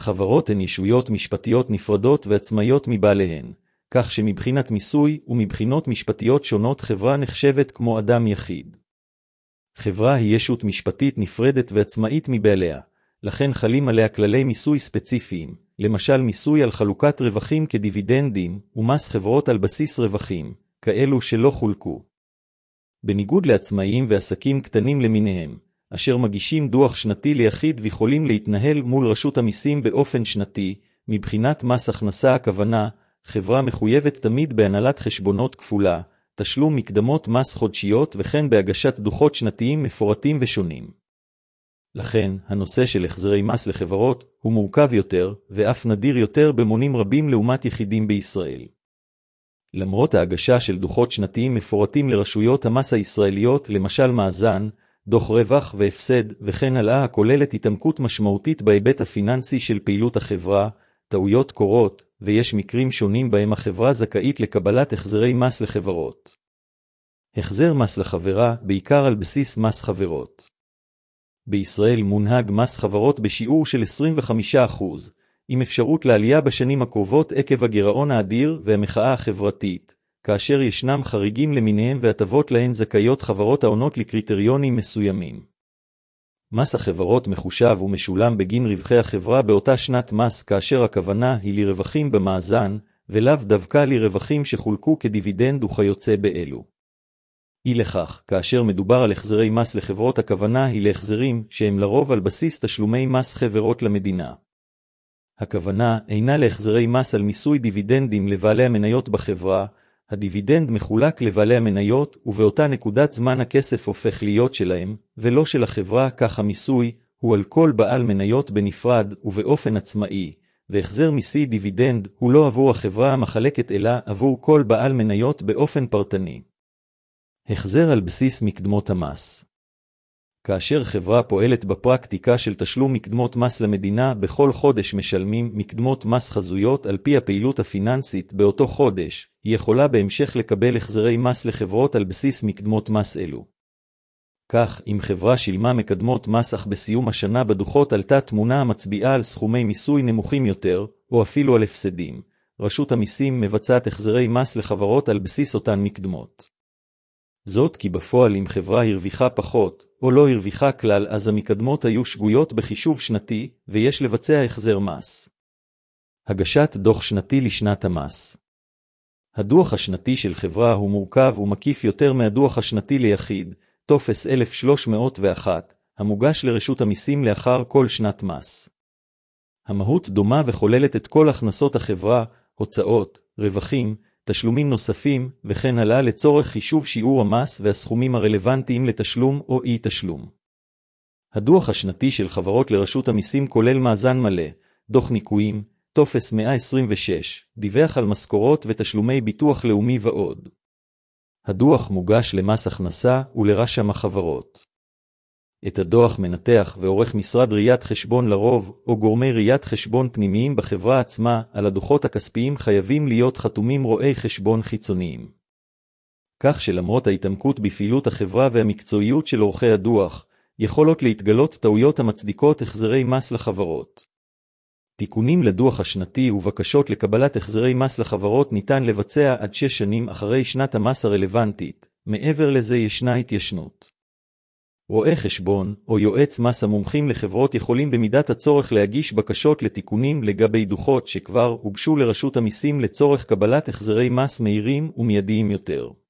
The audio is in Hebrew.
חברות הן ישויות משפטיות נפרדות ועצמאיות מבעליהן, כך שמבחינת מיסוי ומבחינות משפטיות שונות חברה נחשבת כמו אדם יחיד. חברה היא ישות משפטית נפרדת ועצמאית מבעליה, לכן חלים עליה כללי מיסוי ספציפיים, למשל מיסוי על חלוקת רווחים כדיבידנדים ומס חברות על בסיס רווחים, כאלו שלא חולקו. בניגוד לעצמאיים ועסקים קטנים למיניהם, אשר מגישים דוח שנתי ליחיד ויכולים להתנהל מול רשות המיסים באופן שנתי, מבחינת מס הכנסה הכוונה, חברה מחויבת תמיד בהנהלת חשבונות כפולה, תשלום מקדמות מס חודשיות וכן בהגשת דוחות שנתיים מפורטים ושונים. לכן, הנושא של החזרי מס לחברות הוא מורכב יותר ואף נדיר יותר במונים רבים לעומת יחידים בישראל. למרות ההגשה של דוחות שנתיים מפורטים לרשויות המס הישראליות, למשל מאזן, דוח רווח והפסד וכן הלאה הכוללת התעמקות משמעותית בהיבט הפיננסי של פעילות החברה, טעויות קורות, ויש מקרים שונים בהם החברה זכאית לקבלת החזרי מס לחברות. החזר מס לחברה, בעיקר על בסיס מס חברות. בישראל מונהג מס חברות בשיעור של 25%, עם אפשרות לעלייה בשנים הקרובות עקב הגירעון האדיר והמחאה החברתית, כאשר ישנם חריגים למיניהם והטבות להן זכאיות חברות העונות לקריטריונים מסוימים. מס החברות מחושב ומשולם בגין רווחי החברה באותה שנת מס, כאשר הכוונה היא לרווחים במאזן, ולאו דווקא לרווחים שחולקו כדיבידנד וכיוצא באלו. אי לכך, כאשר מדובר על החזרי מס לחברות הכוונה היא להחזרים שהם לרוב על בסיס תשלומי מס חברות למדינה. הכוונה אינה להחזרי מס על מיסוי דיבידנדים לבעלי המניות בחברה, הדיבידנד מחולק לבעלי המניות ובאותה נקודת זמן הכסף הופך להיות שלהם ולא של החברה, כך המיסוי הוא על כל בעל מניות בנפרד ובאופן עצמאי, והחזר מיסי דיבידנד הוא לא עבור החברה המחלקת אלא עבור כל בעל מניות באופן פרטני. החזר על בסיס מקדמות המס. כאשר חברה פועלת בפרקטיקה של תשלום מקדמות מס למדינה, בכל חודש משלמים מקדמות מס חזויות על פי הפעילות הפיננסית באותו חודש, היא יכולה בהמשך לקבל החזרי מס לחברות על בסיס מקדמות מס אלו. כך, אם חברה שילמה מקדמות מס אך בסיום השנה בדוחות עלתה תמונה המצביעה על סכומי מיסוי נמוכים יותר, או אפילו על הפסדים, רשות המיסים מבצעת החזרי מס לחברות על בסיס אותן מקדמות. זאת כי בפועל אם חברה הרוויחה פחות, או לא הרוויחה כלל, אז המקדמות היו שגויות בחישוב שנתי, ויש לבצע החזר מס. הגשת דוח שנתי לשנת המס. הדוח השנתי של חברה הוא מורכב ומקיף יותר מהדוח השנתי ליחיד, טופס 1301, המוגש לרשות המיסים לאחר כל שנת מס. המהות דומה וכוללת את כל הכנסות החברה, הוצאות, רווחים, תשלומים נוספים, וכן הלאה לצורך חישוב שיעור המס והסכומים הרלוונטיים לתשלום או אי תשלום. הדוח השנתי של חברות לרשות המיסים כולל מאזן מלא, דוח ניכויים, טופס 126, דיווח על משכורות ותשלומי ביטוח לאומי ועוד. הדוח מוגש למס הכנסה ולרשם החברות. את הדוח מנתח ועורך משרד ראיית חשבון לרוב, או גורמי ראיית חשבון פנימיים בחברה עצמה. על הדוחות הכספיים חייבים להיות חתומים רואי חשבון חיצוניים. כך שלמרות ההתעמקות בפעילות החברה והמקצועיות של עורכי הדוח, יכולות להתגלות טעויות המצדיקות החזרי מס לחברות. תיקונים לדוח השנתי ובקשות לקבלת החזרי מס לחברות ניתן לבצע עד 6 שנים אחרי שנת המס הרלוונטית, מעבר לזה ישנה התיישנות. רואי חשבון או יועץ מס המומחים לחברות יכולים במידת הצורך להגיש בקשות לתיקונים לגבי דוחות שכבר הוגשו לרשות המיסים לצורך קבלת החזרי מס מהירים ומיידיים יותר.